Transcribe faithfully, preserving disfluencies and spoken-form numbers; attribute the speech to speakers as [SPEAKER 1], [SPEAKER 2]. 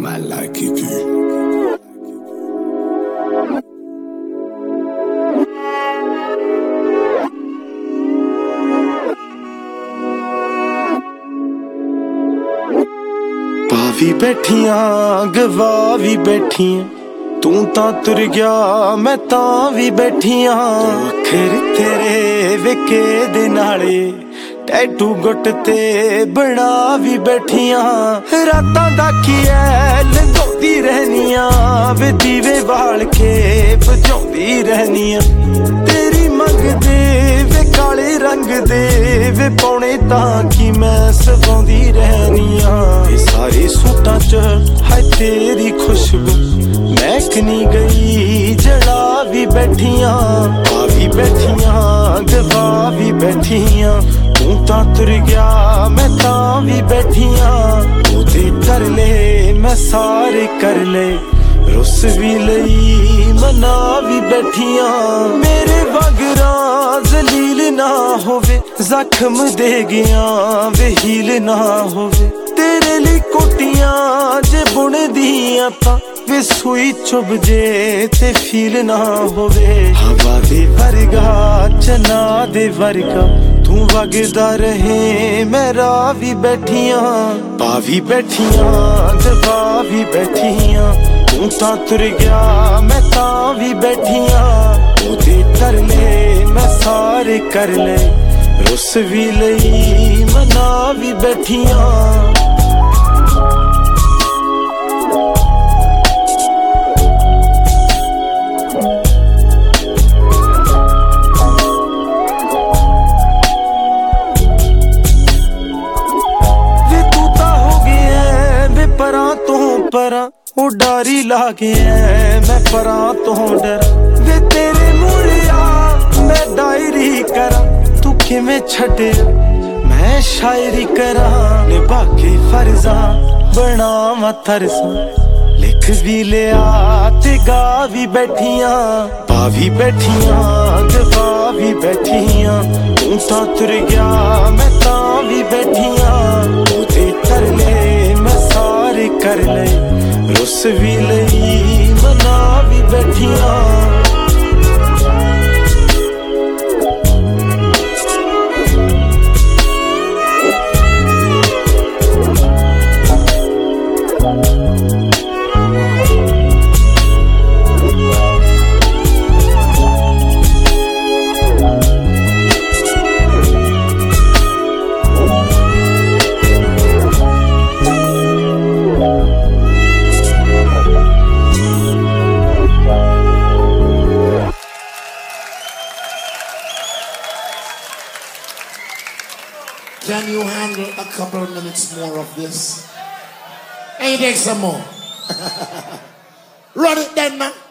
[SPEAKER 1] man like Kiki.
[SPEAKER 2] भी बैठियां गवा भी बैठियां तू तां तुर गया मैं तां भी बैठियां अखर तेरे विके दे नाले टैटू गुट ते बना भी बैठियां रातां दा की ऐ लंघौंदी रहनियां वे दीवे बाल के बुझाउंदी रहनियां तेरी मंग दे वे काले रंग दे वे पौने तां की मैं सवाउंदी रहनियां सारे सूटां च है तेरी खुशबू महकनी गई जड़ा भी बैठियां आ भी बैठियां गवा भी बैठियां तू तां तुर गया मैं तां भी बैठियां ओदे कर ले मैं सारे कर ले रुस भी लई मना भी बैठियां मेरे वगरा जलील ना होवे जख्म दे गया वे हील ना होवे तेरे लिए कोटियां जे बुन दियां तां वे सुई चुभ जे ते फील ना होवे हवा दे वर्गा चना दे वर्गा तू वगदा रहे मैं राह भी बैठियां पा भी बैठियां गवा भी बैठियां तू तां तुर गया मैं तां भी बैठियां ओदे कर ले मैं सारे कर ले रुस भी लई मना भी बैठियां परा ओ डारी लागे मैं परा तो डर वे तेरे मुड़िया मैं डायरी करा तू किवें छड़े मैं शायरी करा निभा के फर्जा बनावा तरसा लिख भी लिया ते गा भी बैठियां पा भी बैठियां गवा भी बैठियां तू तां तुर गया मैं तां भी बैठियां ओदे कर ले मैं सारे कर ले रुस भी लई मना भी बैठियां
[SPEAKER 3] Can you handle a couple of minutes more of this? And you take some more. Run it then, man.